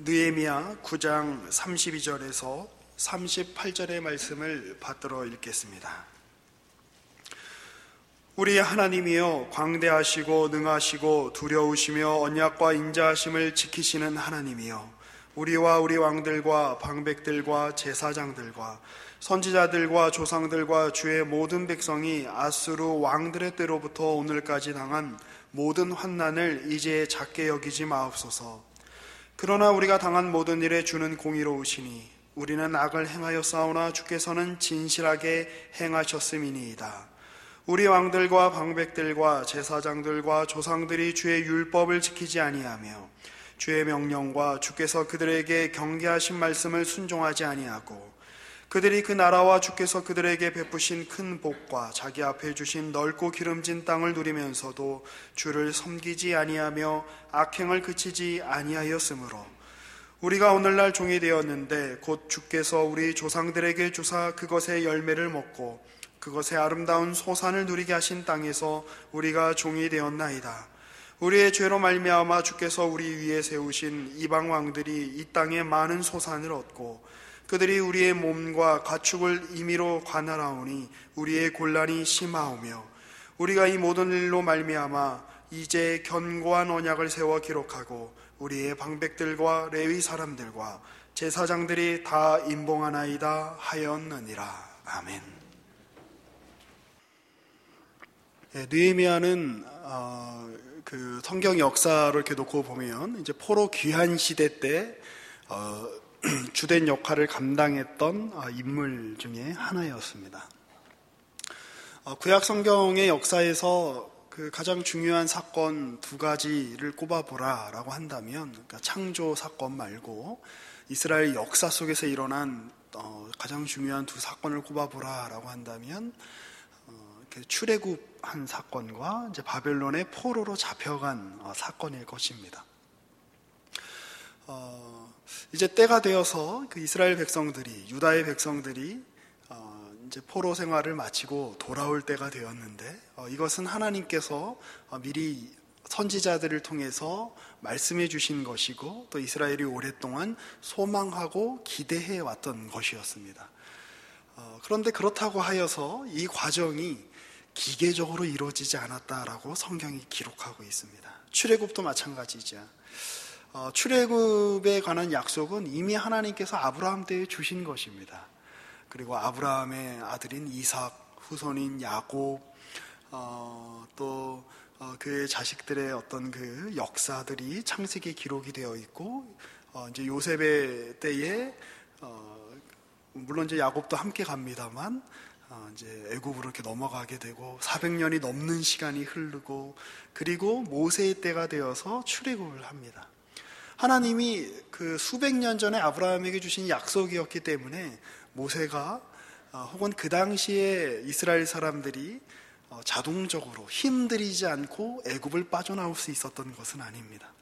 느헤미야 9장 32절에서 38절의 말씀을 받들어 읽겠습니다. 우리 하나님이여, 광대하시고 능하시고 두려우시며 언약과 인자하심을 지키시는 하나님이여, 우리와 우리 왕들과 방백들과 제사장들과 선지자들과 조상들과 주의 모든 백성이 아수르 왕들의 때로부터 오늘까지 당한 모든 환난을 이제 작게 여기지 마옵소서. 그러나 우리가 당한 모든 일에 주는 공의로우시니 우리는 악을 행하여 싸우나 주께서는 진실하게 행하셨음이니이다. 우리 왕들과 방백들과 제사장들과 조상들이 주의 율법을 지키지 아니하며 주의 명령과 주께서 그들에게 경계하신 말씀을 순종하지 아니하고 그들이 그 나라와 주께서 그들에게 베푸신 큰 복과 자기 앞에 주신 넓고 기름진 땅을 누리면서도 주를 섬기지 아니하며 악행을 그치지 아니하였으므로 우리가 오늘날 종이 되었는데 곧 주께서 우리 조상들에게 주사 그것의 열매를 먹고 그것의 아름다운 소산을 누리게 하신 땅에서 우리가 종이 되었나이다. 우리의 죄로 말미암아 주께서 우리 위에 세우신 이방 왕들이 이 땅에 많은 소산을 얻고 그들이 우리의 몸과 가축을 임의로 관할하오니 우리의 곤란이 심하오며 우리가 이 모든 일로 말미암아 이제 견고한 언약을 세워 기록하고 우리의 방백들과 레위 사람들과 제사장들이 다 임봉하나이다 하였느니라. 아멘. 느헤미야는 그 성경 역사를 이렇게 놓고 보면 이제 포로 귀환 시대 때 주된 역할을 감당했던 인물 중에 하나였습니다. 구약 성경의 역사에서 그 가장 중요한 사건 두 가지를 꼽아보라라고 한다면, 그러니까 창조 사건 말고 이스라엘 역사 속에서 일어난 가장 중요한 두 사건을 꼽아보라라고 한다면, 출애굽한 사건과 이제 바벨론의 포로로 잡혀간 사건일 것입니다. 이제 때가 되어서 그 이스라엘 백성들이, 유다의 백성들이 이제 포로 생활을 마치고 돌아올 때가 되었는데, 이것은 하나님께서 미리 선지자들을 통해서 말씀해 주신 것이고 또 이스라엘이 오랫동안 소망하고 기대해 왔던 것이었습니다. 그런데 그렇다고 하여서 이 과정이 기계적으로 이루어지지 않았다라고 성경이 기록하고 있습니다. 출애굽도 마찬가지죠. 출애굽에 관한 약속은 이미 하나님께서 아브라함 때에 주신 것입니다. 그리고 아브라함의 아들인 이삭, 후손인 야곱, 또 그의 자식들의 어떤 그 역사들이 창세기에 기록이 되어 있고, 이제 요셉의 때에 물론 이제 야곱도 함께 갑니다만 이제 애굽으로 이렇게 넘어가게 되고 400년이 넘는 시간이 흐르고, 그리고 모세의 때가 되어서 출애굽을 합니다. 하나님이 그 수백 년 전에 아브라함에게 주신 약속이었기 때문에 모세가 혹은 그 당시에 이스라엘 사람들이 자동적으로 힘들이지 않고 애굽을 빠져나올 수 있었던 것은 아닙니다.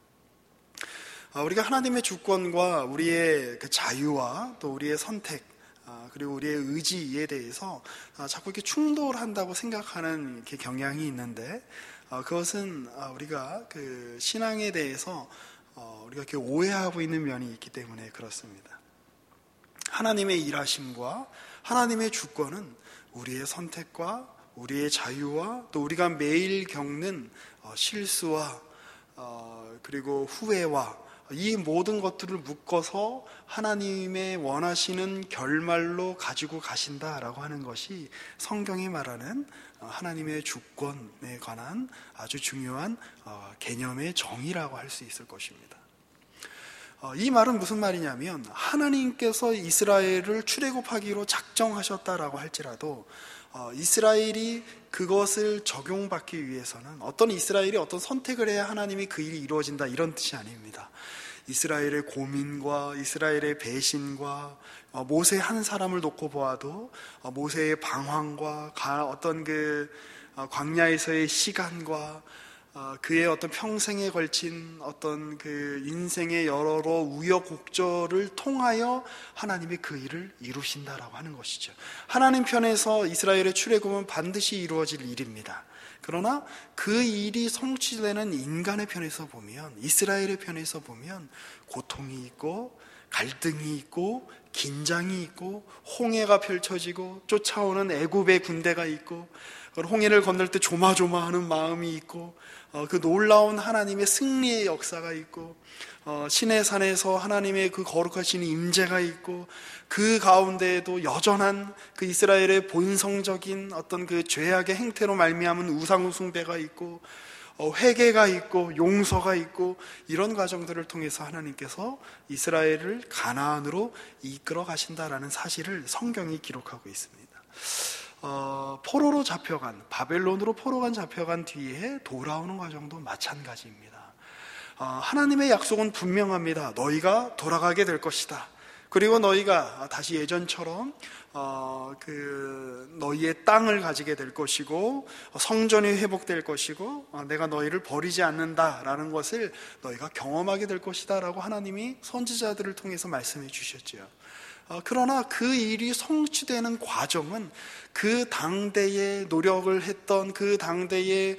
우리가 하나님의 주권과 우리의 그 자유와 또 우리의 선택, 그리고 우리의 의지에 대해서 자꾸 이렇게 충돌한다고 생각하는 이렇게 경향이 있는데, 그것은 우리가 그 신앙에 대해서 우리가 이렇게 오해하고 있는 면이 있기 때문에 그렇습니다. 하나님의 일하심과 하나님의 주권은 우리의 선택과 우리의 자유와 또 우리가 매일 겪는 실수와 그리고 후회와 이 모든 것들을 묶어서 하나님의 원하시는 결말로 가지고 가신다라고 하는 것이 성경이 말하는 하나님의 주권에 관한 아주 중요한 개념의 정의라고 할 수 있을 것입니다. 이 말은 무슨 말이냐면, 하나님께서 이스라엘을 출애굽하기로 작정하셨다라고 할지라도 이스라엘이 그것을 적용받기 위해서는 어떤 이스라엘이 어떤 선택을 해야 하나님이 그 일이 이루어진다, 이런 뜻이 아닙니다. 이스라엘의 고민과 이스라엘의 배신과 모세 한 사람을 놓고 보아도 모세의 방황과 어떤 그 광야에서의 시간과 그의 어떤 평생에 걸친 어떤 그 인생의 여러 우여곡절을 통하여 하나님이 그 일을 이루신다라고 하는 것이죠. 하나님 편에서 이스라엘의 출애굽은 반드시 이루어질 일입니다. 그러나 그 일이 성취되는 인간의 편에서 보면, 이스라엘의 편에서 보면 고통이 있고 갈등이 있고 긴장이 있고 홍해가 펼쳐지고 쫓아오는 애굽의 군대가 있고 홍해를 건널 때 조마조마하는 마음이 있고 그 놀라운 하나님의 승리의 역사가 있고 신의 산에서 하나님의 그 거룩하신 임재가 있고 그 가운데에도 여전한 그 이스라엘의 본성적인 어떤 그 죄악의 행태로 말미암은 우상 숭배가 있고 회개가 있고 용서가 있고 이런 과정들을 통해서 하나님께서 이스라엘을 가나안으로 이끌어 가신다라는 사실을 성경이 기록하고 있습니다. 포로로 잡혀간, 바벨론으로 포로가 잡혀간 뒤에 돌아오는 과정도 마찬가지입니다. 하나님의 약속은 분명합니다. 너희가 돌아가게 될 것이다. 그리고 너희가 다시 예전처럼 너희의 땅을 가지게 될 것이고 성전이 회복될 것이고 내가 너희를 버리지 않는다라는 것을 너희가 경험하게 될 것이다 라고 하나님이 선지자들을 통해서 말씀해 주셨죠. 그러나 그 일이 성취되는 과정은 그 당대에 노력을 했던, 그 당대에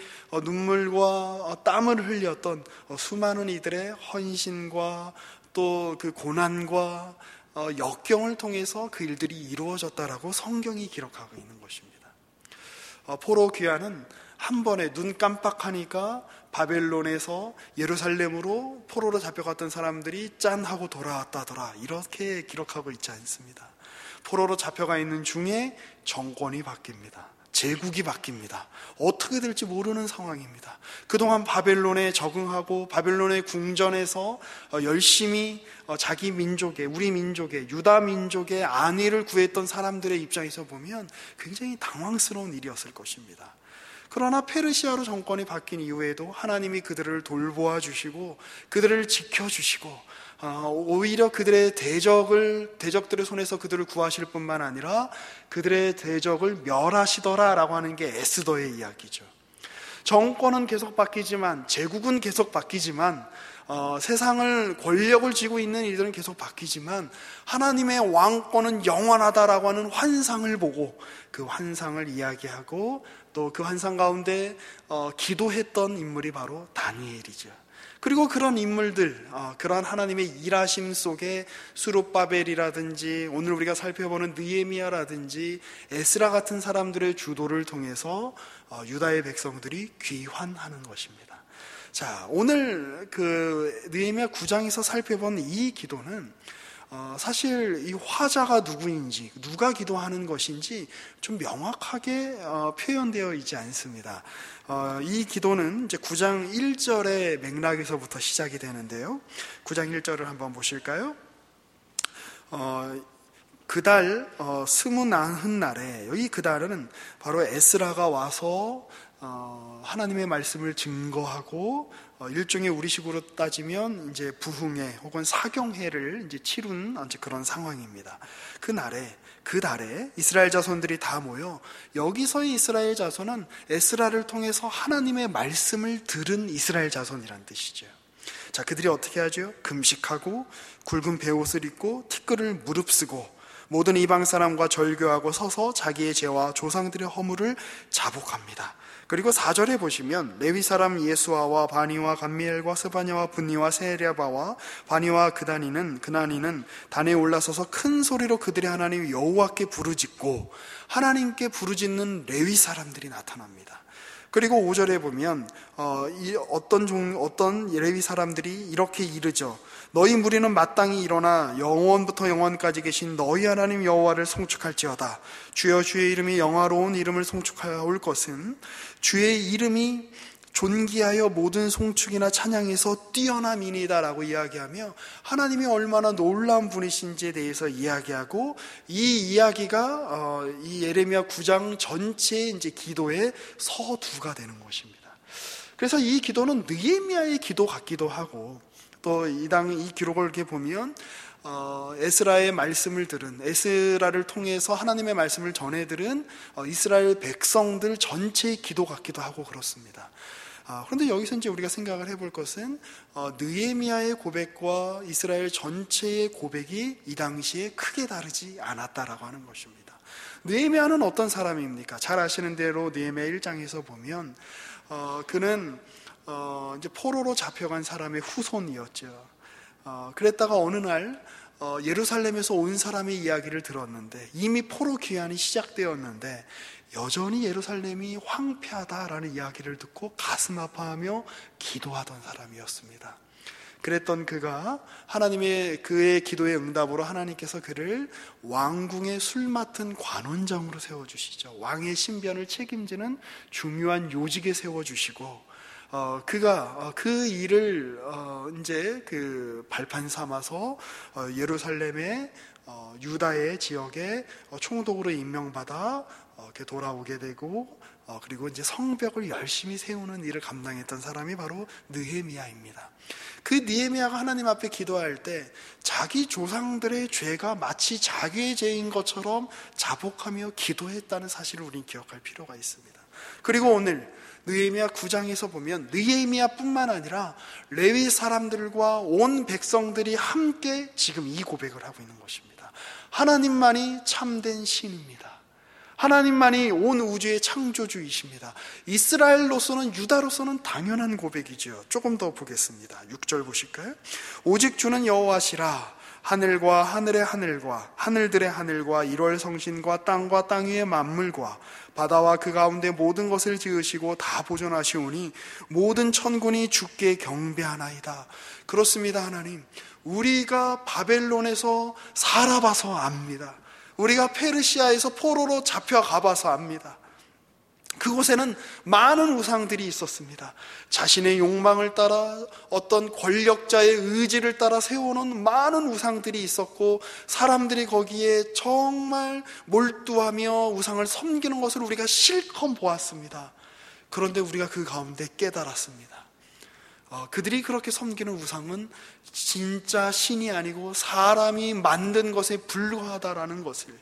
눈물과 땀을 흘렸던 수많은 이들의 헌신과 또 그 고난과 역경을 통해서 그 일들이 이루어졌다라고 성경이 기록하고 있는 것입니다. 포로 귀환은 한 번에 눈 깜빡하니까 바벨론에서 예루살렘으로 포로로 잡혀갔던 사람들이 짠 하고 돌아왔다더라, 이렇게 기록하고 있지 않습니다. 포로로 잡혀가 있는 중에 정권이 바뀝니다. 제국이 바뀝니다. 어떻게 될지 모르는 상황입니다. 그동안 바벨론에 적응하고 바벨론의 궁전에서 열심히 자기 민족의, 우리 민족의, 유다 민족의 안위를 구했던 사람들의 입장에서 보면 굉장히 당황스러운 일이었을 것입니다. 그러나 페르시아로 정권이 바뀐 이후에도 하나님이 그들을 돌보아 주시고 그들을 지켜주시고 오히려 그들의 대적들의 손에서 그들을 구하실 뿐만 아니라 그들의 대적을 멸하시더라라고 하는 게 에스더의 이야기죠. 정권은 계속 바뀌지만, 제국은 계속 바뀌지만, 세상을 권력을 쥐고 있는 이들은 계속 바뀌지만 하나님의 왕권은 영원하다라고 하는 환상을 보고 그 환상을 이야기하고 또 그 환상 가운데 기도했던 인물이 바로 다니엘이죠. 그리고 그런 인물들, 그러한 하나님의 일하심 속에 수룹바벨이라든지 오늘 우리가 살펴보는 느헤미야라든지 에스라 같은 사람들의 주도를 통해서 유다의 백성들이 귀환하는 것입니다. 자, 오늘 그 느헤미야 9장에서 살펴본 이 기도는 사실 이 화자가 누구인지, 누가 기도하는 것인지 좀 명확하게 표현되어 있지 않습니다. 이 기도는 이제 9장 1절의 맥락에서부터 시작이 되는데요. 9장 1절을 한번 보실까요? 그달 스무나흔 날에, 여기 그달은 바로 에스라가 와서 하나님의 말씀을 증거하고 일종의 우리식으로 따지면 이제 부흥회 혹은 사경회를 이제 치룬 이제 그런 상황입니다. 그 달에 이스라엘 자손들이 다 모여, 여기서의 이스라엘 자손은 에스라를 통해서 하나님의 말씀을 들은 이스라엘 자손이란 뜻이죠. 자, 그들이 어떻게 하죠? 금식하고 굵은 베옷을 입고 티끌을 무릅쓰고 모든 이방 사람과 절교하고 서서 자기의 죄와 조상들의 허물을 자복합니다. 그리고 4절에 보시면 레위 사람 예수아와 바니와 감미엘과 스바냐와 분니와 세리아바와 바니와 그나니는 단에 올라서서 큰 소리로 그들의 하나님 여호와께 부르짖고, 하나님께 부르짖는 레위 사람들이 나타납니다. 그리고 5절에 보면 어떤 레위 사람들이 이렇게 이르죠. 너희 무리는 마땅히 일어나 영원부터 영원까지 계신 너희 하나님 여호와를 송축할지어다. 주여, 주의 이름이 영화로운 이름을 송축하올 것은 주의 이름이 존귀하여 모든 송축이나 찬양에서 뛰어남이니이다 라고 이야기하며 하나님이 얼마나 놀라운 분이신지에 대해서 이야기하고, 이 이야기가 이 예레미야 9장 전체의 이제 기도의 서두가 되는 것입니다. 그래서 이 기도는 느헤미야의 기도 같기도 하고, 또 이 기록을 이렇게 보면 에스라의 말씀을 들은, 에스라를 통해서 하나님의 말씀을 전해 들은 이스라엘 백성들 전체의 기도 같기도 하고 그렇습니다. 그런데 여기서 이제 우리가 생각을 해볼 것은 느헤미야의 고백과 이스라엘 전체의 고백이 이 당시에 크게 다르지 않았다라고 하는 것입니다. 느헤미야는 어떤 사람입니까? 잘 아시는 대로 느헤미야 1장에서 보면 그는 이제 포로로 잡혀간 사람의 후손이었죠. 그랬다가 어느 날 예루살렘에서 온 사람의 이야기를 들었는데 이미 포로 귀환이 시작되었는데 여전히 예루살렘이 황폐하다라는 이야기를 듣고 가슴 아파하며 기도하던 사람이었습니다. 그랬던 그가 그의 기도의 응답으로 하나님께서 그를 왕궁의 술 맡은 관원장으로 세워주시죠. 왕의 신변을 책임지는 중요한 요직에 세워주시고 그가 그 일을 이제 그 발판 삼아서 예루살렘의 유다의 지역에 총독으로 임명받아 이렇게 돌아오게 되고 그리고 이제 성벽을 열심히 세우는 일을 감당했던 사람이 바로 느헤미야입니다. 그 느헤미야가 하나님 앞에 기도할 때 자기 조상들의 죄가 마치 자기의 죄인 것처럼 자복하며 기도했다는 사실을 우리는 기억할 필요가 있습니다. 그리고 오늘 느헤미야 9장에서 보면 느헤미야뿐만 아니라 레위 사람들과 온 백성들이 함께 지금 이 고백을 하고 있는 것입니다. 하나님만이 참된 신입니다. 하나님만이 온 우주의 창조주이십니다. 이스라엘로서는, 유다로서는 당연한 고백이죠. 조금 더 보겠습니다. 6절 보실까요? 오직 주는 여호와시라. 하늘과 하늘의 하늘과 하늘들의 하늘과 일월 성신과 땅과 땅 위의 만물과 바다와 그 가운데 모든 것을 지으시고 다 보존하시오니 모든 천군이 주께 경배하나이다. 그렇습니다. 하나님, 우리가 바벨론에서 살아봐서 압니다. 우리가 페르시아에서 포로로 잡혀가봐서 압니다. 그곳에는 많은 우상들이 있었습니다. 자신의 욕망을 따라 어떤 권력자의 의지를 따라 세워놓은 많은 우상들이 있었고 사람들이 거기에 정말 몰두하며 우상을 섬기는 것을 우리가 실컷 보았습니다. 그런데 우리가 그 가운데 깨달았습니다. 그들이 그렇게 섬기는 우상은 진짜 신이 아니고 사람이 만든 것에 불과하다라는 것을,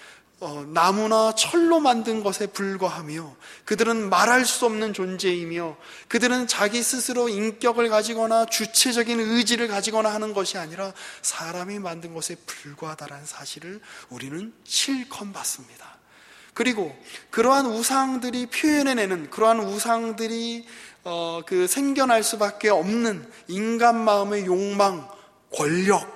나무나 철로 만든 것에 불과하며 그들은 말할 수 없는 존재이며 그들은 자기 스스로 인격을 가지거나 주체적인 의지를 가지거나 하는 것이 아니라 사람이 만든 것에 불과하다라는 사실을 우리는 실컷 봤습니다. 그리고 그러한 우상들이 표현해내는, 그러한 우상들이 그 생겨날 수밖에 없는 인간 마음의 욕망, 권력,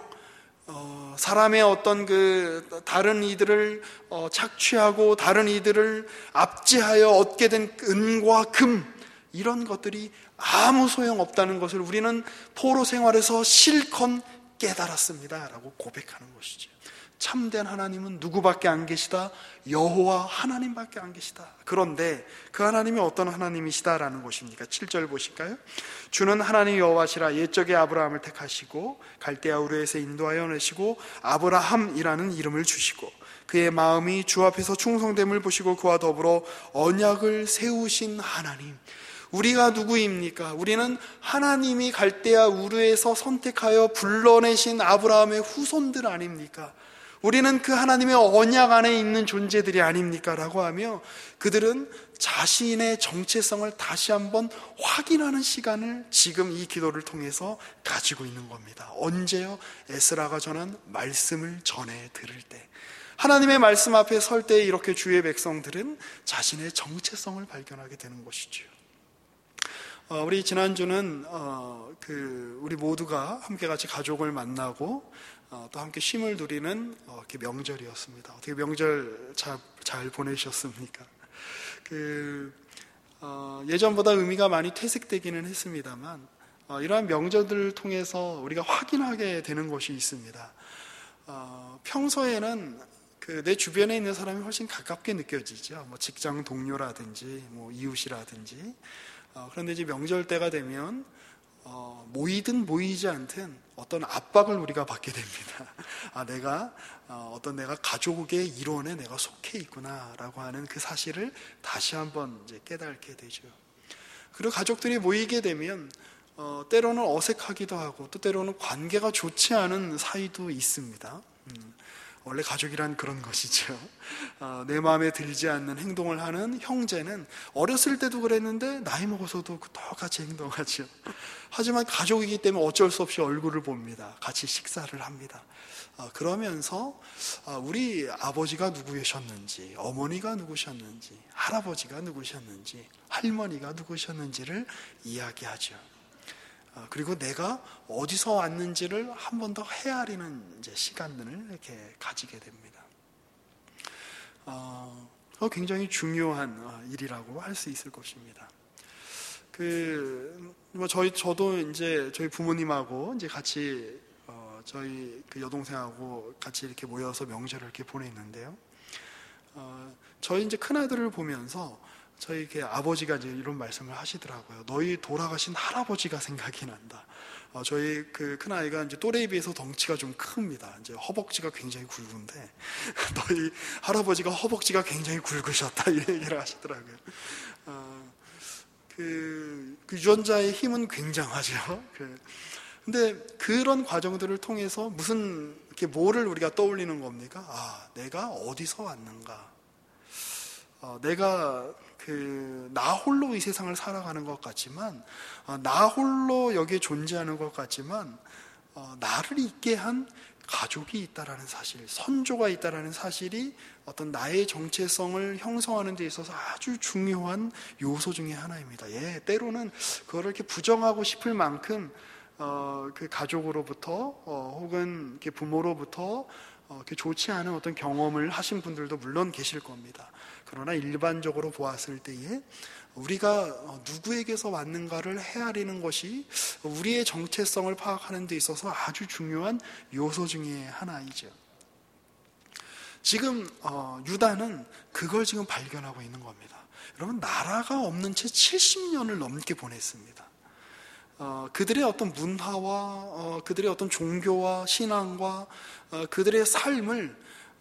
사람의 어떤 그 다른 이들을 착취하고 다른 이들을 압제하여 얻게 된 은과 금, 이런 것들이 아무 소용없다는 것을 우리는 포로 생활에서 실컷 깨달았습니다 라고 고백하는 것이죠. 참된 하나님은 누구밖에 안 계시다? 여호와 하나님밖에 안 계시다. 그런데 그 하나님이 어떤 하나님이시다라는 것입니까? 7절 보실까요? 주는 하나님 여호와시라. 옛적에 아브라함을 택하시고 갈대아 우르에서 인도하여 내시고 아브라함이라는 이름을 주시고 그의 마음이 주 앞에서 충성됨을 보시고 그와 더불어 언약을 세우신 하나님. 우리가 누구입니까? 우리는 하나님이 갈대아 우르에서 선택하여 불러내신 아브라함의 후손들 아닙니까? 우리는 그 하나님의 언약 안에 있는 존재들이 아닙니까? 라고 하며 그들은 자신의 정체성을 다시 한번 확인하는 시간을 지금 이 기도를 통해서 가지고 있는 겁니다. 언제요? 에스라가 전한 말씀을 전해 들을 때, 하나님의 말씀 앞에 설 때 이렇게 주의 백성들은 자신의 정체성을 발견하게 되는 것이죠. 우리 지난주는 우리 모두가 함께 같이 가족을 만나고 또 함께 쉼을 누리는 이렇게 명절이었습니다. 어떻게 명절 잘 보내셨습니까? 예전보다 의미가 많이 퇴색되기는 했습니다만 이러한 명절들을 통해서 우리가 확인하게 되는 것이 있습니다. 평소에는 내 주변에 있는 사람이 훨씬 가깝게 느껴지죠. 뭐 직장 동료라든지 뭐 이웃이라든지. 그런데 이제 명절 때가 되면 모이든 모이지 않든 어떤 압박을 우리가 받게 됩니다. 내가 가족의 일원에 내가 속해 있구나라고 하는 그 사실을 다시 한번 이제 깨닫게 되죠. 그리고 가족들이 모이게 되면 때로는 어색하기도 하고 또 때로는 관계가 좋지 않은 사이도 있습니다. 원래 가족이란 그런 것이죠. 내 마음에 들지 않는 행동을 하는 형제는 어렸을 때도 그랬는데 나이 먹어서도 똑같이 행동하죠. 하지만 가족이기 때문에 어쩔 수 없이 얼굴을 봅니다. 같이 식사를 합니다. 그러면서 우리 아버지가 누구셨는지, 어머니가 누구셨는지, 할아버지가 누구셨는지, 할머니가 누구셨는지를 이야기하죠. 그리고 내가 어디서 왔는지를 한 번 더 헤아리는 이제 시간들을 이렇게 가지게 됩니다. 굉장히 중요한 일이라고 할 수 있을 것입니다. 저도 이제 저희 부모님하고 이제 같이 저희 그 여동생하고 같이 이렇게 모여서 명절을 이렇게 보냈는데요. 저희 이제 큰 아들을 보면서 저희 이렇게 아버지가 이제 이런 말씀을 하시더라고요. 너희 돌아가신 할아버지가 생각이 난다. 저희 그 큰 아이가 이제 또래에 비해서 덩치가 좀 큽니다. 이제 허벅지가 굉장히 굵은데 너희 할아버지가 허벅지가 굉장히 굵으셨다, 이 얘기를 하시더라고요. 그 유전자의 힘은 굉장하죠. 근데 그런 과정들을 통해서 무슨 이렇게 뭐를 우리가 떠올리는 겁니까? 내가 어디서 왔는가? 내가 나 홀로 이 세상을 살아가는 것 같지만, 나 홀로 여기에 존재하는 것 같지만, 나를 있게 한 가족이 있다라는 사실, 선조가 있다라는 사실이 어떤 나의 정체성을 형성하는 데 있어서 아주 중요한 요소 중에 하나입니다. 때로는 그거를 이렇게 부정하고 싶을 만큼 그 가족으로부터 혹은 이렇게 부모로부터 이렇게 좋지 않은 어떤 경험을 하신 분들도 물론 계실 겁니다. 그러나 일반적으로 보았을 때에 우리가 누구에게서 왔는가를 헤아리는 것이 우리의 정체성을 파악하는 데 있어서 아주 중요한 요소 중에 하나이죠. 지금 유다는 그걸 지금 발견하고 있는 겁니다. 여러분, 나라가 없는 채 70년을 넘게 보냈습니다. 그들의 어떤 문화와 그들의 어떤 종교와 신앙과 그들의 삶을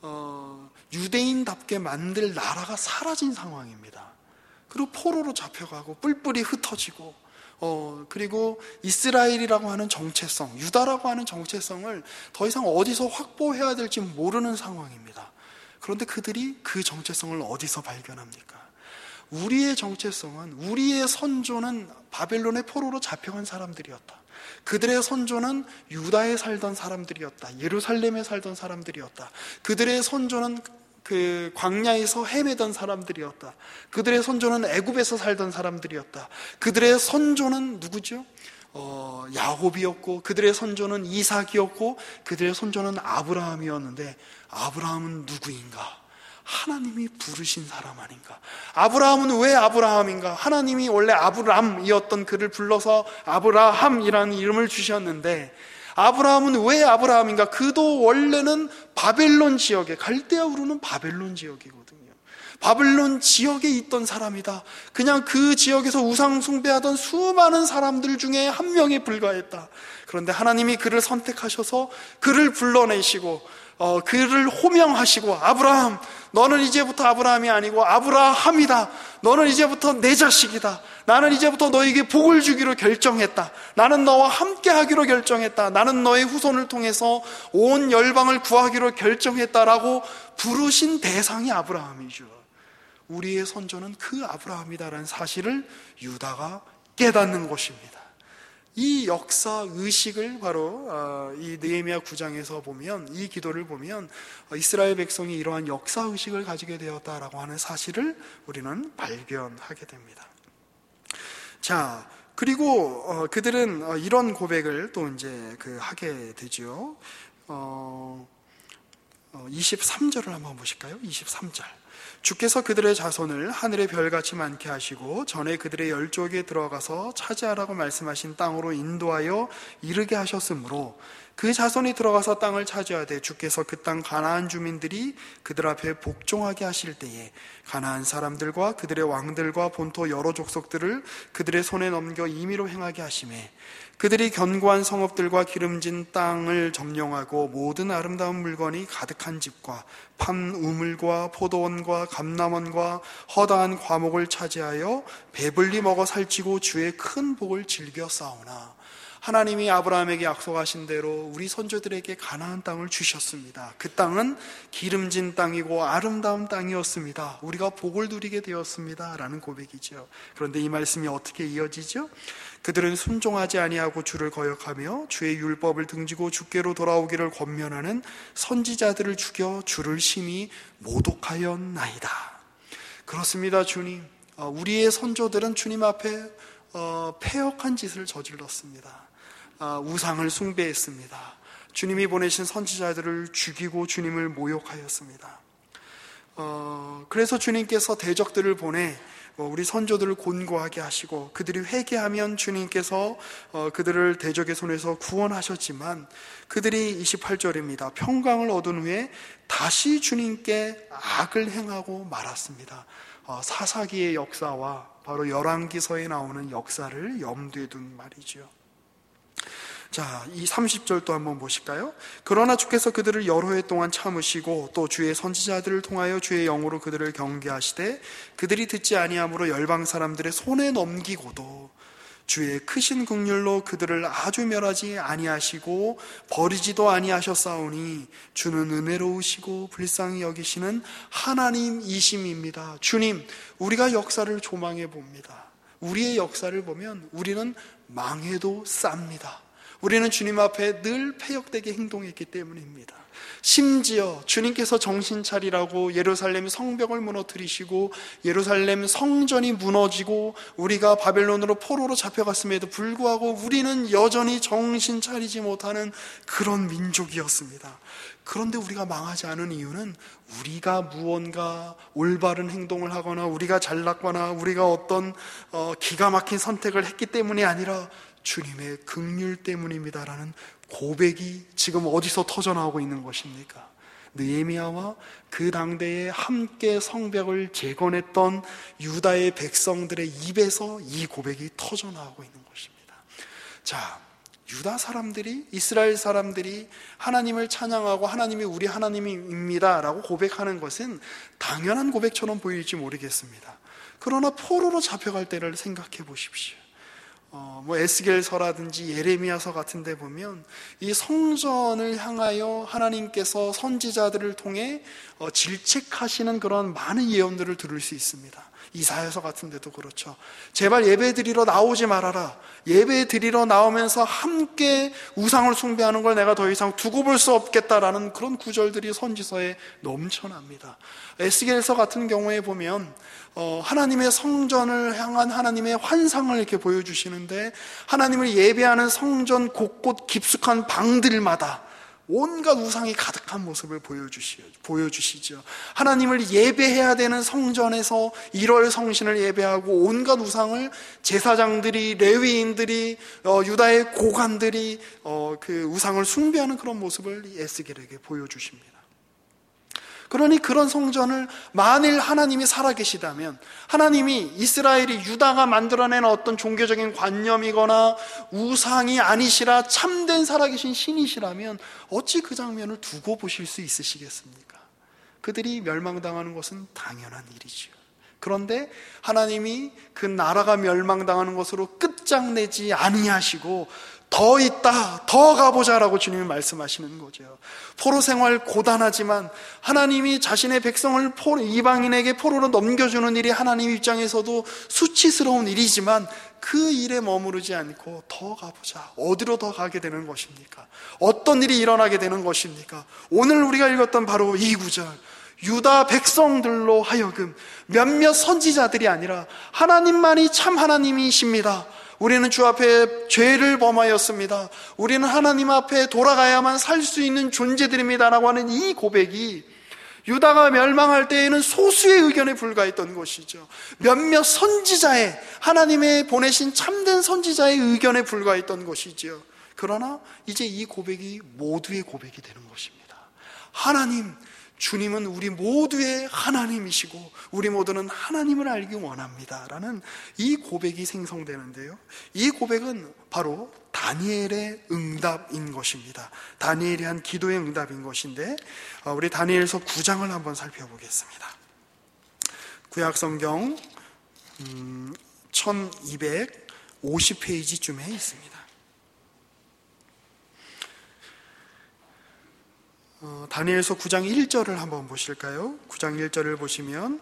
유대인답게 만들 나라가 사라진 상황입니다. 그리고 포로로 잡혀가고 뿔뿔이 흩어지고 그리고 이스라엘이라고 하는 정체성, 유다라고 하는 정체성을 더 이상 어디서 확보해야 될지 모르는 상황입니다. 그런데 그들이 그 정체성을 어디서 발견합니까? 우리의 정체성은, 우리의 선조는 바벨론의 포로로 잡혀간 사람들이었다. 그들의 선조는 유다에 살던 사람들이었다. 예루살렘에 살던 사람들이었다. 그들의 선조는 그 광야에서 헤매던 사람들이었다. 그들의 선조는 애굽에서 살던 사람들이었다. 그들의 선조는 누구죠? 야곱이었고, 그들의 선조는 이삭이었고, 그들의 선조는 아브라함이었는데, 아브라함은 누구인가? 하나님이 부르신 사람 아닌가? 아브라함은 왜 아브라함인가? 하나님이 원래 아브람이었던 그를 불러서 아브라함이라는 이름을 주셨는데, 아브라함은 왜 아브라함인가? 그도 원래는 바벨론 지역에, 갈대아우르는 바벨론 지역이거든요. 바벨론 지역에 있던 사람이다. 그냥 그 지역에서 우상 숭배하던 수많은 사람들 중에 한 명에 불과했다. 그런데 하나님이 그를 선택하셔서 그를 불러내시고 그를 호명하시고, 아브라함, 너는 이제부터 아브라함이 아니고 아브라함이다. 너는 이제부터 내 자식이다. 나는 이제부터 너에게 복을 주기로 결정했다. 나는 너와 함께 하기로 결정했다. 나는 너의 후손을 통해서 온 열방을 구하기로 결정했다라고 부르신 대상이 아브라함이죠. 우리의 선조는 그 아브라함이다라는 사실을 유다가 깨닫는 것입니다. 이 역사 의식을 바로 이 느헤미야 9장에서 보면, 이 기도를 보면 이스라엘 백성이 이러한 역사 의식을 가지게 되었다라고 하는 사실을 우리는 발견하게 됩니다. 자, 그리고 그들은 이런 고백을 또 이제 하게 되죠. 23절을 한번 보실까요? 23절. 주께서 그들의 자손을 하늘의 별같이 많게 하시고 전에 그들의 열조에게 들어가서 차지하라고 말씀하신 땅으로 인도하여 이르게 하셨으므로 그 자손이 들어가서 땅을 차지하되 주께서 그 땅 가나안 주민들이 그들 앞에 복종하게 하실 때에 가나안 사람들과 그들의 왕들과 본토 여러 족속들을 그들의 손에 넘겨 임의로 행하게 하시매 그들이 견고한 성읍들과 기름진 땅을 점령하고 모든 아름다운 물건이 가득한 집과 판 우물과 포도원과 감람원과 허다한 과목을 차지하여 배불리 먹어 살찌고 주의 큰 복을 즐겨 싸우나. 하나님이 아브라함에게 약속하신 대로 우리 선조들에게 가나안 땅을 주셨습니다. 그 땅은 기름진 땅이고 아름다운 땅이었습니다. 우리가 복을 누리게 되었습니다 라는 고백이죠. 그런데 이 말씀이 어떻게 이어지죠? 그들은 순종하지 아니하고 주를 거역하며 주의 율법을 등지고 주께로 돌아오기를 권면하는 선지자들을 죽여 주를 심히 모독하였나이다. 그렇습니다. 주님, 우리의 선조들은 주님 앞에 패역한 짓을 저질렀습니다. 우상을 숭배했습니다. 주님이 보내신 선지자들을 죽이고 주님을 모욕하였습니다. 그래서 주님께서 대적들을 보내 우리 선조들을 곤고하게 하시고 그들이 회개하면 주님께서 그들을 대적의 손에서 구원하셨지만 그들이 28절입니다. 평강을 얻은 후에 다시 주님께 악을 행하고 말았습니다. 사사기의 역사와 바로 열왕기서에 나오는 역사를 염두에 둔 말이죠. 자, 이 30절도 한번 보실까요? 그러나 주께서 그들을 여러 해 동안 참으시고 또 주의 선지자들을 통하여 주의 영으로 그들을 경계하시되 그들이 듣지 아니함으로 열방 사람들의 손에 넘기고도 주의 크신 긍휼로 그들을 아주 멸하지 아니하시고 버리지도 아니하셨사오니 주는 은혜로우시고 불쌍히 여기시는 하나님이심입니다. 주님, 우리가 역사를 조망해 봅니다. 우리의 역사를 보면 우리는 망해도 쌉니다. 우리는 주님 앞에 늘 패역되게 행동했기 때문입니다. 심지어 주님께서 정신 차리라고 예루살렘 성벽을 무너뜨리시고 예루살렘 성전이 무너지고 우리가 바벨론으로 포로로 잡혀갔음에도 불구하고 우리는 여전히 정신 차리지 못하는 그런 민족이었습니다. 그런데 우리가 망하지 않은 이유는 우리가 무언가 올바른 행동을 하거나 우리가 잘났거나 우리가 어떤 기가 막힌 선택을 했기 때문이 아니라 주님의 긍휼 때문입니다라는 고백이 지금 어디서 터져나오고 있는 것입니까? 느헤미야와 그 당대에 함께 성벽을 재건했던 유다의 백성들의 입에서 이 고백이 터져나오고 있는 것입니다. 자, 유다 사람들이, 이스라엘 사람들이 하나님을 찬양하고 하나님이 우리 하나님입니다 라고 고백하는 것은 당연한 고백처럼 보일지 모르겠습니다. 그러나 포로로 잡혀갈 때를 생각해 보십시오. 에스겔서라든지 예레미야서 같은 데 보면 이 성전을 향하여 하나님께서 선지자들을 통해 질책하시는 그런 많은 예언들을 들을 수 있습니다. 이사야서 같은 데도 그렇죠. 제발 예배 드리러 나오지 말아라. 예배 드리러 나오면서 함께 우상을 숭배하는 걸 내가 더 이상 두고 볼 수 없겠다라는 그런 구절들이 선지서에 넘쳐납니다. 에스겔서 같은 경우에 보면 하나님의 성전을 향한 하나님의 환상을 이렇게 보여주시는데 하나님을 예배하는 성전 곳곳 깊숙한 방들마다 온갖 우상이 가득한 모습을 보여주시죠. 하나님을 예배해야 되는 성전에서 1월 성신을 예배하고 온갖 우상을 제사장들이, 레위인들이, 유다의 고관들이 그 우상을 숭배하는 그런 모습을 에스겔에게 보여주십니다. 그러니 그런 성전을 만일 하나님이 살아계시다면, 하나님이 이스라엘이 유다가 만들어낸 어떤 종교적인 관념이거나 우상이 아니시라 참된 살아계신 신이시라면 어찌 그 장면을 두고 보실 수 있으시겠습니까? 그들이 멸망당하는 것은 당연한 일이죠. 그런데 하나님이 그 나라가 멸망당하는 것으로 끝장내지 아니하시고 더 있다, 더 가보자라고 주님이 말씀하시는 거죠. 포로 생활 고단하지만 하나님이 자신의 백성을 이방인에게 포로로 넘겨주는 일이 하나님 입장에서도 수치스러운 일이지만 그 일에 머무르지 않고 더 가보자. 어디로 더 가게 되는 것입니까? 어떤 일이 일어나게 되는 것입니까? 오늘 우리가 읽었던 바로 이 구절, 유다 백성들로 하여금 몇몇 선지자들이 아니라 하나님만이 참 하나님이십니다. 우리는 주 앞에 죄를 범하였습니다. 우리는 하나님 앞에 돌아가야만 살 수 있는 존재들입니다라고 하는 이 고백이 유다가 멸망할 때에는 소수의 의견에 불과했던 것이죠. 몇몇 선지자의, 하나님의 보내신 참된 선지자의 의견에 불과했던 것이죠. 그러나 이제 이 고백이 모두의 고백이 되는 것입니다. 하나님, 주님은 우리 모두의 하나님이시고 우리 모두는 하나님을 알기 원합니다 라는 이 고백이 생성되는데요, 이 고백은 바로 다니엘의 응답인 것입니다. 다니엘이 한 기도의 응답인 것인데, 우리 다니엘서 9장을 한번 살펴보겠습니다. 구약성경 1250페이지쯤에 있습니다. 다니엘서 9장 1절을 한번 보실까요? 9장 1절을 보시면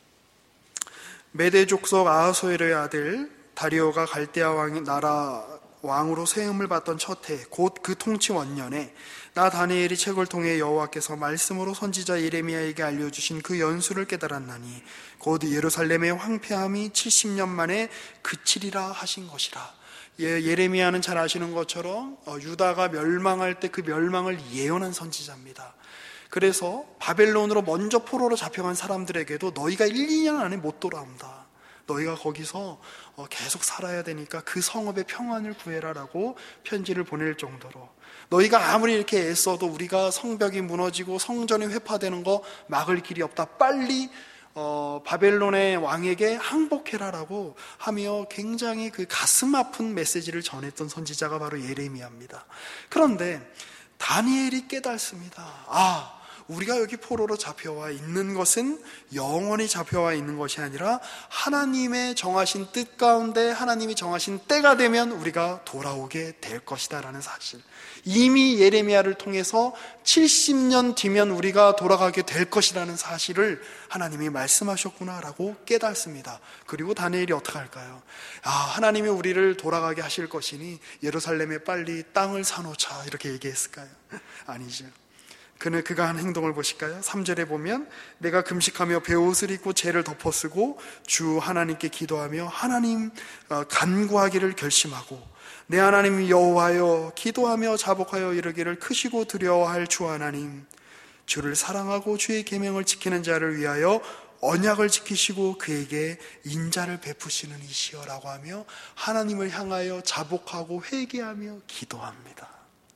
메대 족속 아하수에르의 아들 다리오가 갈대아 왕의 나라 왕으로 세움을 받던 첫 해 곧 그 통치 원년에 나 다니엘이 책을 통해 여호와께서 말씀으로 선지자 예레미야에게 알려주신 그 연수를 깨달았나니 곧 예루살렘의 황폐함이 70년 만에 그치리라 하신 것이라. 예레미야는 잘 아시는 것처럼 유다가 멸망할 때 그 멸망을 예언한 선지자입니다. 그래서 바벨론으로 먼저 포로로 잡혀간 사람들에게도 너희가 1, 2년 안에 못 돌아온다, 너희가 거기서 계속 살아야 되니까 그 성읍의 평안을 구해라라고 편지를 보낼 정도로, 너희가 아무리 이렇게 애써도 우리가 성벽이 무너지고 성전이 회파되는 거 막을 길이 없다, 빨리 바벨론의 왕에게 항복해라라고 하며 굉장히 그 가슴 아픈 메시지를 전했던 선지자가 바로 예레미야입니다. 그런데 다니엘이 깨닫습니다. 우리가 여기 포로로 잡혀와 있는 것은 영원히 잡혀와 있는 것이 아니라 하나님의 정하신 뜻 가운데 하나님이 정하신 때가 되면 우리가 돌아오게 될 것이다 라는 사실, 이미 예레미야를 통해서 70년 뒤면 우리가 돌아가게 될 것이라는 사실을 하나님이 말씀하셨구나라고 깨닫습니다. 그리고 다니엘이 어떻게 할까요? 하나님이 우리를 돌아가게 하실 것이니 예루살렘에 빨리 땅을 사놓자 이렇게 얘기했을까요? 아니죠. 그가 한 행동을 보실까요? 3절에 보면 내가 금식하며 베옷을 입고 죄를 덮어쓰고 주 하나님께 기도하며 하나님 간구하기를 결심하고 내 하나님 여호와여 기도하며 자복하여 이르기를 크시고 두려워할 주 하나님, 주를 사랑하고 주의 계명을 지키는 자를 위하여 언약을 지키시고 그에게 인자를 베푸시는 이시여라고 하며 하나님을 향하여 자복하고 회개하며 기도합니다.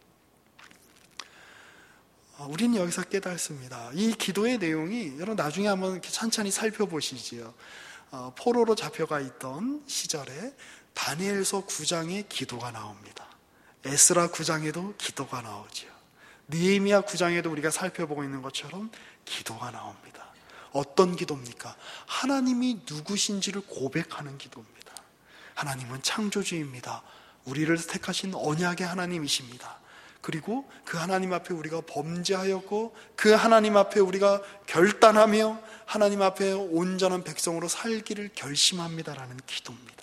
우리는 여기서 깨닫습니다. 이 기도의 내용이 여러분 나중에 한번 이렇게 천천히 살펴보시지요. 포로로 잡혀가 있던 시절에 다니엘서 9장에 기도가 나옵니다. 에스라 9장에도 기도가 나오지요. 느헤미야 9장에도 우리가 살펴보고 있는 것처럼 기도가 나옵니다. 어떤 기도입니까? 하나님이 누구신지를 고백하는 기도입니다. 하나님은 창조주입니다. 우리를 택하신 언약의 하나님이십니다. 그리고 그 하나님 앞에 우리가 범죄하였고 그 하나님 앞에 우리가 결단하며 하나님 앞에 온전한 백성으로 살기를 결심합니다라는 기도입니다.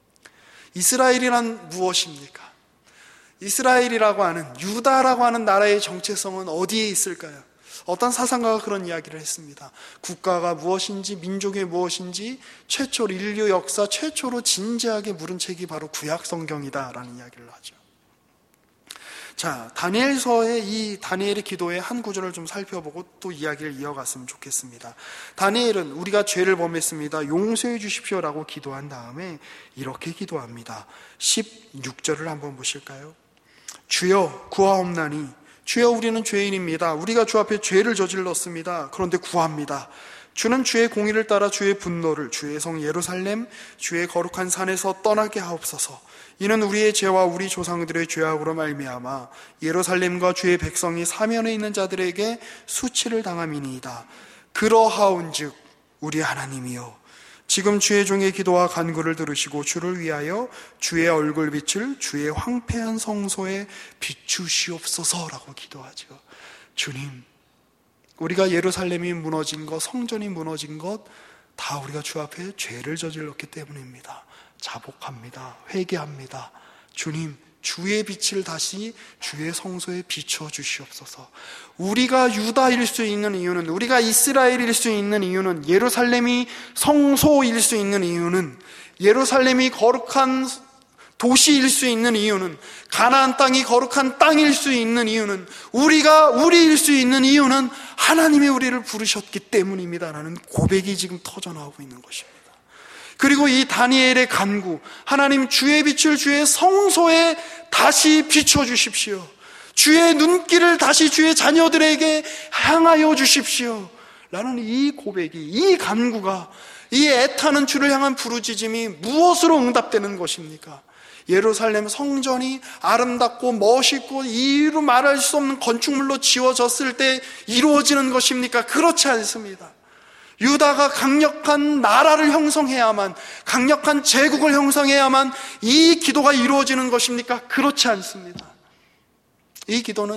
이스라엘이란 무엇입니까? 이스라엘이라고 하는, 유다라고 하는 나라의 정체성은 어디에 있을까요? 어떤 사상가가 그런 이야기를 했습니다. 국가가 무엇인지, 민족이 무엇인지 최초로, 인류 역사 최초로 진지하게 물은 책이 바로 구약 성경이다라는 이야기를 하죠. 자, 다니엘서의 이 다니엘의 기도의 한 구절을 좀 살펴보고 또 이야기를 이어갔으면 좋겠습니다. 다니엘은 우리가 죄를 범했습니다, 용서해 주십시오라고 기도한 다음에 이렇게 기도합니다. 16절을 한번 보실까요? 주여 구하옵나니, 주여 우리는 죄인입니다. 우리가 주 앞에 죄를 저질렀습니다. 그런데 구합니다. 주는 주의 공의를 따라 주의 분노를 주의 성 예루살렘 주의 거룩한 산에서 떠나게 하옵소서. 이는 우리의 죄와 우리 조상들의 죄악으로 말미암아 예루살렘과 주의 백성이 사면에 있는 자들에게 수치를 당함이니이다. 그러하온즉 우리 하나님이여, 지금 주의 종의 기도와 간구를 들으시고 주를 위하여 주의 얼굴빛을 주의 황폐한 성소에 비추시옵소서라고 기도하죠. 주님, 우리가 예루살렘이 무너진 것, 성전이 무너진 것 다 우리가 주 앞에 죄를 저질렀기 때문입니다. 자복합니다. 회개합니다. 주님, 주의 빛을 다시 주의 성소에 비춰 주시옵소서. 우리가 유다일 수 있는 이유는, 우리가 이스라엘일 수 있는 이유는, 예루살렘이 성소일 수 있는 이유는, 예루살렘이 거룩한 도시일 수 있는 이유는, 가나안 땅이 거룩한 땅일 수 있는 이유는, 우리가 우리일 수 있는 이유는 하나님이 우리를 부르셨기 때문입니다라는 고백이 지금 터져나오고 있는 것입니다. 그리고 이 다니엘의 간구, 하나님 주의 빛을 주의 성소에 다시 비춰주십시오. 주의 눈길을 다시 주의 자녀들에게 향하여 주십시오 라는 이 고백이, 이 간구가, 이 애타는 주를 향한 부르짖음이 무엇으로 응답되는 것입니까? 예루살렘 성전이 아름답고 멋있고 이루 말할 수 없는 건축물로 지어졌을 때 이루어지는 것입니까? 그렇지 않습니다. 유다가 강력한 나라를 형성해야만, 강력한 제국을 형성해야만 이 기도가 이루어지는 것입니까? 그렇지 않습니다. 이 기도는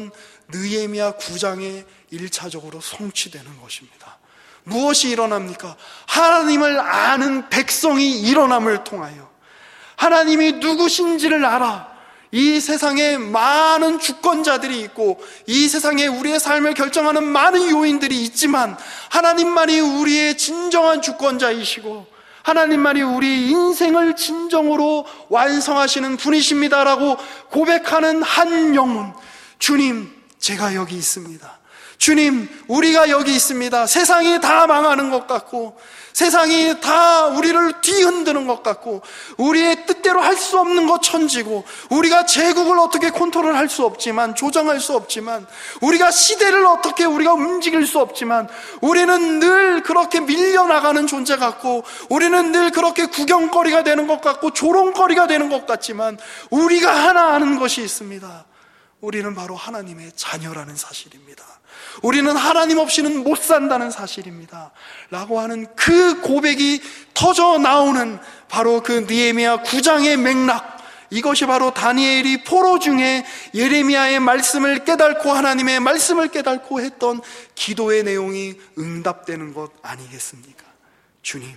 느헤미야 9장에 1차적으로 성취되는 것입니다. 무엇이 일어납니까? 하나님을 아는 백성이 일어남을 통하여 하나님이 누구신지를 알아. 이 세상에 많은 주권자들이 있고 이 세상에 우리의 삶을 결정하는 많은 요인들이 있지만 하나님만이 우리의 진정한 주권자이시고 하나님만이 우리 인생을 진정으로 완성하시는 분이십니다라고 고백하는 한 영혼, 주님, 제가 여기 있습니다. 주님, 우리가 여기 있습니다. 세상이 다 망하는 것 같고 세상이 다 우리를 뒤흔드는 것 같고 우리의 뜻대로 할 수 없는 것 천지고 우리가 제국을 어떻게 컨트롤할 수 없지만 조정할 수 없지만 우리가 시대를 어떻게 우리가 움직일 수 없지만 우리는 늘 그렇게 밀려나가는 존재 같고 우리는 늘 그렇게 구경거리가 되는 것 같고 조롱거리가 되는 것 같지만 우리가 하나 아는 것이 있습니다. 우리는 바로 하나님의 자녀라는 사실입니다. 우리는 하나님 없이는 못 산다는 사실입니다 라고 하는 그 고백이 터져 나오는 바로 그 느헤미야 9장의 맥락, 이것이 바로 다니엘이 포로 중에 예레미야의 말씀을 깨닫고 하나님의 말씀을 깨닫고 했던 기도의 내용이 응답되는 것 아니겠습니까? 주님,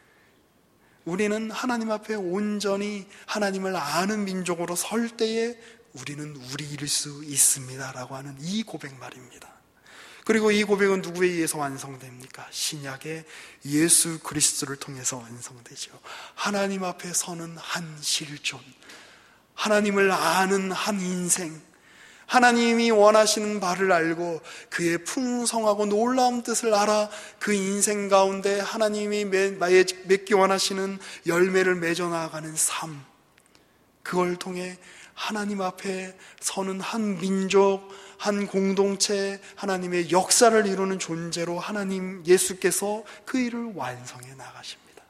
우리는 하나님 앞에 온전히 하나님을 아는 민족으로 설 때에 우리는 우리일 수 있습니다 라고 하는 이 고백 말입니다. 그리고 이 고백은 누구에 의해서 완성됩니까? 신약의 예수 그리스도를 통해서 완성되죠. 하나님 앞에 서는 한 실존, 하나님을 아는 한 인생, 하나님이 원하시는 바를 알고 그의 풍성하고 놀라운 뜻을 알아 그 인생 가운데 하나님이 맺기 원하시는 열매를 맺어 나아가는 삶, 그걸 통해 하나님 앞에 서는 한 민족, 한 공동체, 하나님의 역사를 이루는 존재로 하나님 예수께서 그 일을 완성해 나가십니다.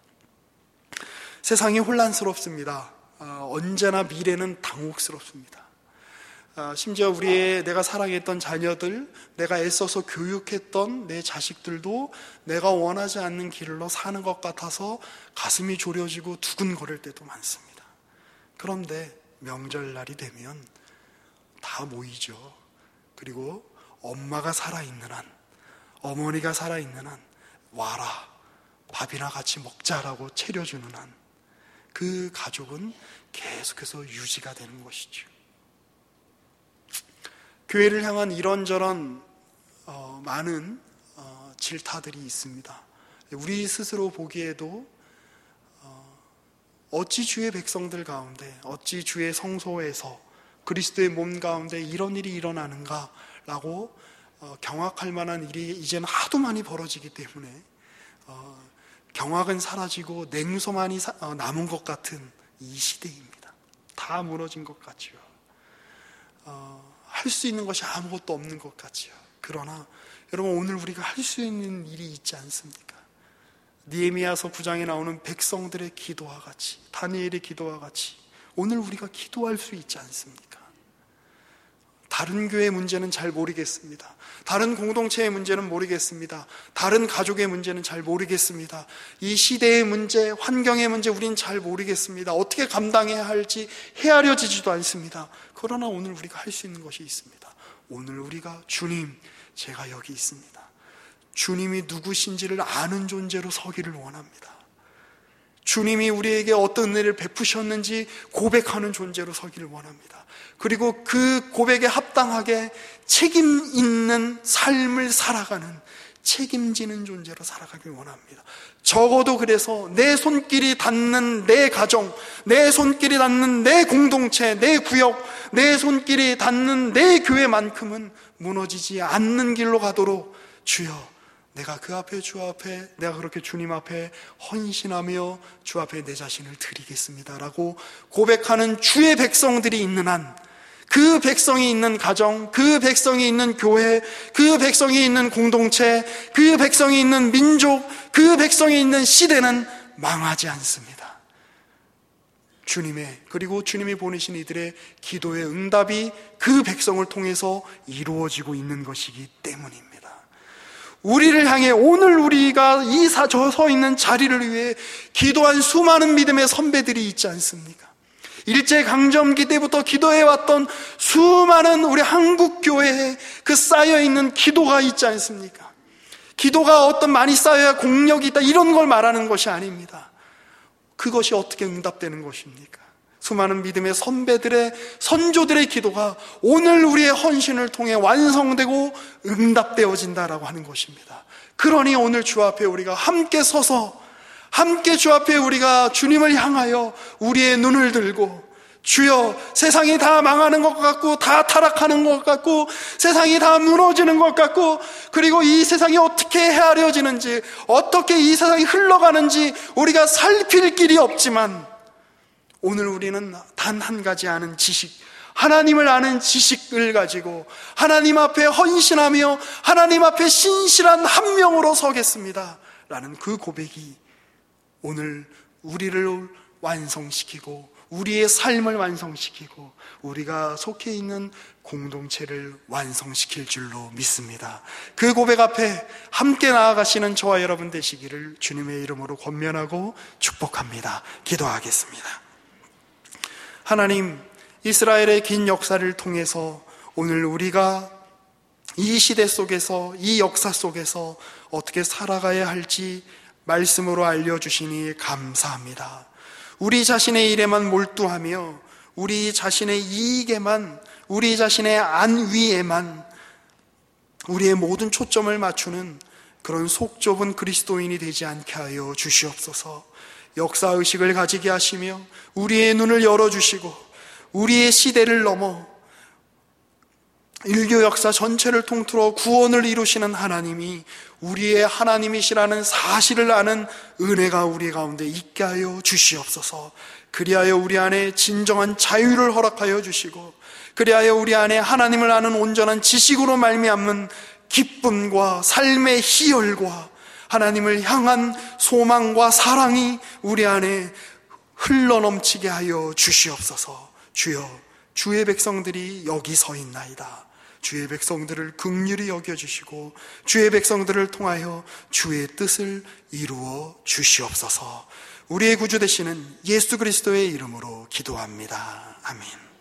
세상이 혼란스럽습니다. 언제나 미래는 당혹스럽습니다. 심지어 내가 사랑했던 자녀들, 내가 애써서 교육했던 내 자식들도 내가 원하지 않는 길로 사는 것 같아서 가슴이 졸여지고 두근거릴 때도 많습니다. 그런데 명절날이 되면 다 모이죠. 그리고 엄마가 살아있는 한, 어머니가 살아있는 한 와라, 밥이나 같이 먹자라고 차려주는 한 그 가족은 계속해서 유지가 되는 것이죠. 교회를 향한 이런저런 많은 질타들이 있습니다. 우리 스스로 보기에도 어찌 주의 백성들 가운데, 어찌 주의 성소에서 그리스도의 몸 가운데 이런 일이 일어나는가 라고 경악할 만한 일이 이제는 하도 많이 벌어지기 때문에 경악은 사라지고 냉소만이 남은 것 같은 이 시대입니다. 다 무너진 것 같죠. 할 수 있는 것이 아무것도 없는 것 같죠. 그러나 여러분, 오늘 우리가 할 수 있는 일이 있지 않습니까? 느헤미야서 9장에 나오는 백성들의 기도와 같이, 다니엘의 기도와 같이 오늘 우리가 기도할 수 있지 않습니까? 다른 교회의 문제는 잘 모르겠습니다. 다른 공동체의 문제는 모르겠습니다. 다른 가족의 문제는 잘 모르겠습니다. 이 시대의 문제, 환경의 문제 우리는 잘 모르겠습니다. 어떻게 감당해야 할지 헤아려지지도 않습니다. 그러나 오늘 우리가 할 수 있는 것이 있습니다. 오늘 우리가 주님, 제가 여기 있습니다. 주님이 누구신지를 아는 존재로 서기를 원합니다. 주님이 우리에게 어떤 은혜를 베푸셨는지 고백하는 존재로 서기를 원합니다. 그리고 그 고백에 합당하게 책임 있는 삶을 살아가는, 책임지는 존재로 살아가길 원합니다. 적어도 그래서 내 손길이 닿는 내 가정, 내 손길이 닿는 내 공동체, 내 구역, 내 손길이 닿는 내 교회만큼은 무너지지 않는 길로 가도록 주여, 내가 그 앞에, 주 앞에, 내가 그렇게 주님 앞에 헌신하며 주 앞에 내 자신을 드리겠습니다 라고 고백하는 주의 백성들이 있는 한, 그 백성이 있는 가정, 그 백성이 있는 교회, 그 백성이 있는 공동체, 그 백성이 있는 민족, 그 백성이 있는 시대는 망하지 않습니다. 그리고 주님이 보내신 이들의 기도의 응답이 그 백성을 통해서 이루어지고 있는 것이기 때문입니다. 우리를 향해 오늘 우리가 서 있는 자리를 위해 기도한 수많은 믿음의 선배들이 있지 않습니까? 일제강점기 때부터 기도해왔던 수많은 우리 한국교회에 그 쌓여있는 기도가 있지 않습니까? 기도가 어떤 많이 쌓여야 공력이 있다, 이런 걸 말하는 것이 아닙니다. 그것이 어떻게 응답되는 것입니까? 수많은 믿음의 선배들의, 선조들의 기도가 오늘 우리의 헌신을 통해 완성되고 응답되어진다라고 하는 것입니다. 그러니 오늘 주 앞에 우리가 함께 서서, 함께 주 앞에 우리가 주님을 향하여 우리의 눈을 들고, 주여, 세상이 다 망하는 것 같고, 다 타락하는 것 같고, 세상이 다 무너지는 것 같고, 그리고 이 세상이 어떻게 헤아려지는지, 어떻게 이 세상이 흘러가는지 우리가 살필 길이 없지만, 오늘 우리는 단 한 가지 아는 지식, 하나님을 아는 지식을 가지고 하나님 앞에 헌신하며 하나님 앞에 신실한 한 명으로 서겠습니다 라는 그 고백이 오늘 우리를 완성시키고 우리의 삶을 완성시키고 우리가 속해 있는 공동체를 완성시킬 줄로 믿습니다. 그 고백 앞에 함께 나아가시는 저와 여러분 되시기를 주님의 이름으로 권면하고 축복합니다. 기도하겠습니다. 하나님, 이스라엘의 긴 역사를 통해서 오늘 우리가 이 시대 속에서, 이 역사 속에서 어떻게 살아가야 할지 말씀으로 알려주시니 감사합니다. 우리 자신의 일에만 몰두하며 우리 자신의 이익에만, 우리 자신의 안위에만 우리의 모든 초점을 맞추는 그런 속 좁은 그리스도인이 되지 않게 하여 주시옵소서. 역사의식을 가지게 하시며 우리의 눈을 열어주시고 우리의 시대를 넘어 인류 역사 전체를 통틀어 구원을 이루시는 하나님이 우리의 하나님이시라는 사실을 아는 은혜가 우리 가운데 있게 하여 주시옵소서. 그리하여 우리 안에 진정한 자유를 허락하여 주시고 그리하여 우리 안에 하나님을 아는 온전한 지식으로 말미암는 기쁨과 삶의 희열과 하나님을 향한 소망과 사랑이 우리 안에 흘러넘치게 하여 주시옵소서. 주여, 주의 백성들이 여기 서 있나이다. 주의 백성들을 긍휼히 여겨주시고 주의 백성들을 통하여 주의 뜻을 이루어 주시옵소서. 우리의 구주 되시는 예수 그리스도의 이름으로 기도합니다. 아멘.